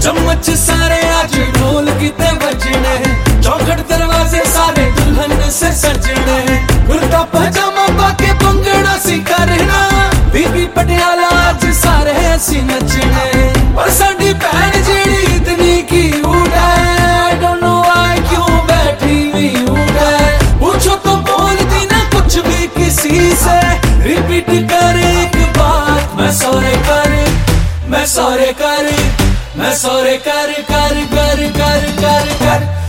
चम्मच सारे आज ढोल किते बजने, चौखट दरवाजे सारे दुल्हन से सजने, कुर्ता पजामा पाके भंगड़ा सी करना, बीबी पटियाला आज सारे ऐसी नचने। पर साडी भैन जेड़ी इतनी की उड़ा है, I don't know why क्यों बैठी हुई उड़ा है। पूछो तो बोलती ना कुछ भी किसी से, रिपीट कर एक बात, मैं सौरे कर, मैं सौरे कर, मैं सौरे कर कर कर कर कर कर।